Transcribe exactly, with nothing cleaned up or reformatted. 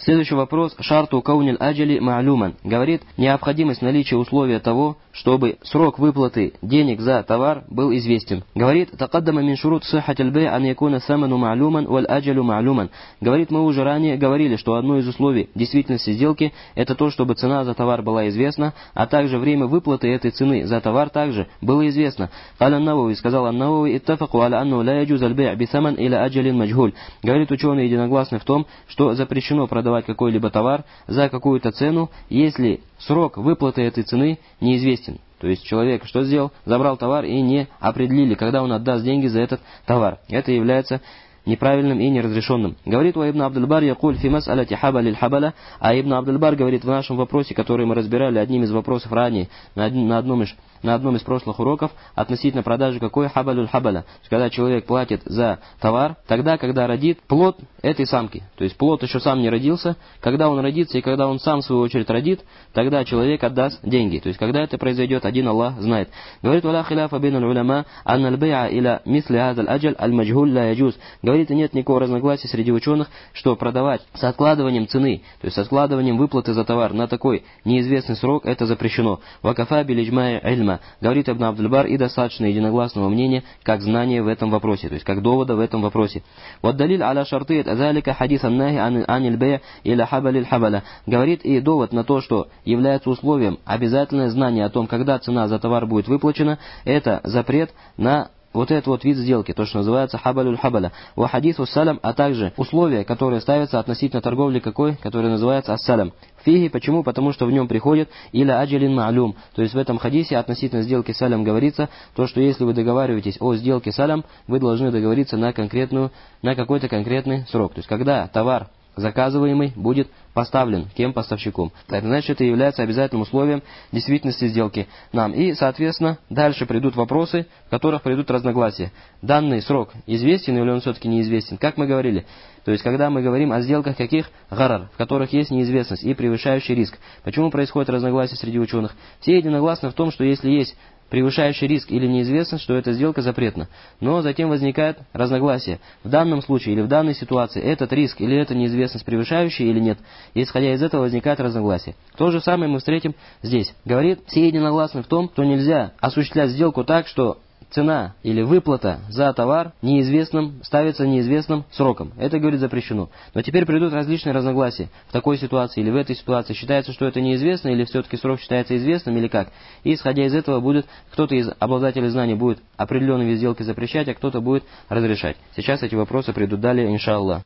Следующий вопрос. Шарту кауниль аджали ма'люман. Говорит, необходимость наличия условия того, чтобы срок выплаты денег за товар был известен. Говорит, такаддама мин шурут сиххатиль бей ан якуна саману ма'люман валь аджалю ма'люман. Говорит, мы уже ранее говорили, что одно из условий действительности сделки это то, чтобы цена за товар была известна, а также время выплаты этой цены за товар также было известно. Каля ан-Навави, сказал ан-Навави, иттафаку аля анну ла яджуз аль-бей' би саман иля аджалин маджхуль. Говорит, ученые единогласны в том, что запрещено продавать какой-либо товар за какую-то цену, если срок выплаты этой цены неизвестен. То есть человек что сделал? Забрал товар и не определили, когда он отдаст деньги за этот товар. Это является неправильным и неразрешенным. Говорит у Ибн Абдул-Бар, якуль фи мас'аляти хабалиль хабаля, а Ибн Абдул-Бар говорит в нашем вопросе, который мы разбирали одним из вопросов ранее, на, один, на, одном, из, на одном из прошлых уроков, относительно продажи какой хабалюль хабаля. Когда человек платит за товар, тогда, когда родит плод этой самки. То есть плод еще сам не родился, когда он родится и когда он сам в свою очередь родит, тогда человек отдаст деньги. То есть когда это произойдет, один Аллах знает. Говорит, валя хиляфа бин аль-уляма, анна аль-бей'a иля мисли хазаль аджаль аль-маджхуль ла яджуз. Говорит, нет никакого разногласия среди ученых, что продавать с откладыванием цены, то есть с откладыванием выплаты за товар на такой неизвестный срок, это запрещено. Вакафа билиджмай ильма. Говорит Ибн Абдул-Бар, и достаточно единогласного мнения, как знание в этом вопросе, то есть как довода в этом вопросе. Вот далиль аля шартият азалика хадис аннахи аниль бей' иля хабалиль хабаля. Говорит и довод на то, что является условием обязательное знание о том, когда цена за товар будет выплачена, это запрет на вот этот вот вид сделки, то, что называется хабалюль хабаля. Ва хадису салям, а также условия, которые ставятся относительно торговли какой, который называется ас-салям. Фиги, почему? Потому что в нем приходит иля аджалин ма'люм. То есть в этом хадисе относительно сделки салям говорится, то, что если вы договариваетесь о сделке салям, вы должны договориться на конкретную, на какой-то конкретный срок. То есть когда товар заказываемый будет поставлен кем поставщиком. Это значит, это является обязательным условием действительности сделки нам. И, соответственно, дальше придут вопросы, в которых придут разногласия. Данный срок известен или он все-таки неизвестен? Как мы говорили, то есть когда мы говорим о сделках каких? Гарар, в которых есть неизвестность и превышающий риск. Почему происходит разногласие среди ученых? Все единогласны в том, что если есть превышающий риск или неизвестность, что эта сделка запретна. Но затем возникает разногласие. В данном случае или в данной ситуации этот риск или эта неизвестность превышающая или нет. И исходя из этого возникает разногласие. То же самое мы встретим здесь. Говорит, все единогласны в том, что нельзя осуществлять сделку так, что цена или выплата за товар неизвестным ставится неизвестным сроком. Это, говорит, запрещено. Но теперь придут различные разногласия. В такой ситуации или в этой ситуации считается, что это неизвестно, или все-таки срок считается известным, или как. И исходя из этого будет, кто-то из обладателей знаний будет определенные вид сделки запрещать, а кто-то будет разрешать. Сейчас эти вопросы придут далее, иншаллах.